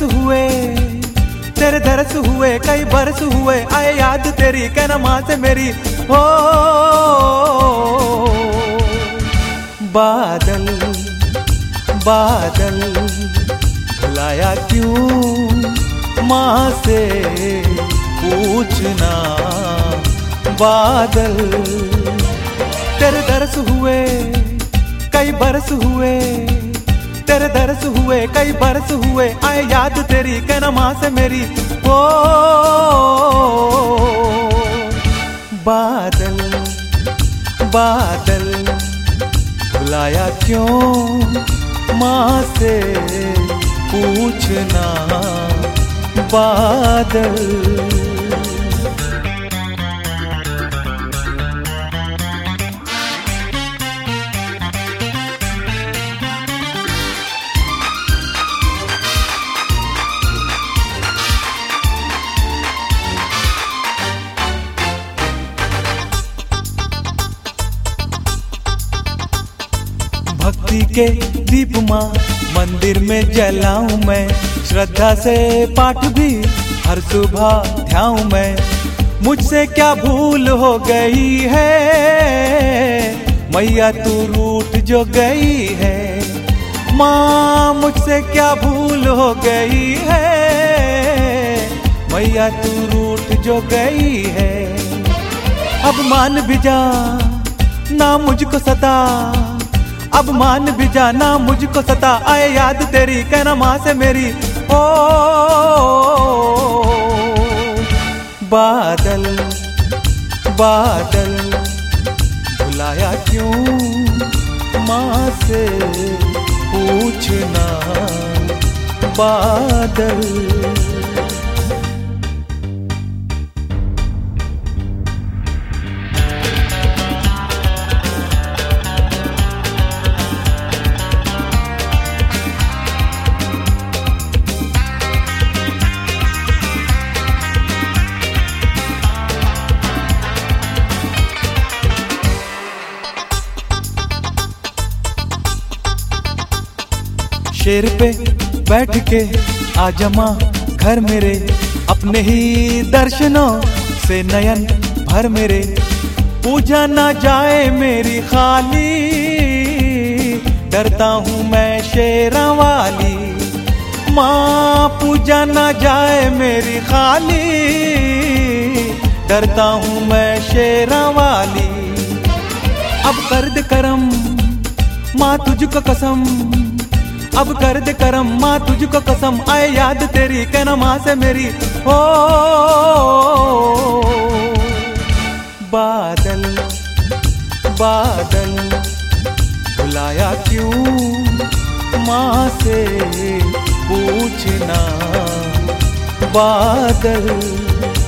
हुए, तेरे दरस हुए, कई बरस हुए, आए याद तेरी कहना माँ से मेरी। हो बादल बादल बुलाया क्यों माँ से पूछना। बादल तेरे दरस हुए, कई बरस हुए, तेरे दरस हुए, कई बरस हुए, आए याद तेरी कहना माँ से मेरी। ओ बादल बादल बुलाया क्यों माँ से पूछना। बादल भक्ति के दीप माँ मंदिर में जलाऊं मैं, श्रद्धा से पाठ भी हर सुबह ध्याऊं मैं। मुझसे क्या भूल हो गई है मैया तू रूठ जो गई है। माँ मुझसे क्या भूल हो गई है मैया तू रूठ जो गई है। अब मान भी जा ना मुझको सता, अब मान भी जाना मुझको सता, आए याद तेरी कहना माँ से मेरी। ओ बादल बादल बुलाया क्यों माँ से पूछना। बादल शेर पे बैठ के आ जमा घर मेरे, अपने ही दर्शनों से नयन भर मेरे। पूजा ना जाए मेरी खाली, डरता हूँ मैं शेरा वाली। माँ पूजा ना जाए मेरी खाली, डरता हूँ मैं शेरा वाली। अब कर दे करम माँ तुझको कसम, अब कर दे करम माँ तुझको कसम, आए याद तेरी कहना माँ से मेरी। हो बादल बादल बुलाया क्यों माँ से पूछना। बादल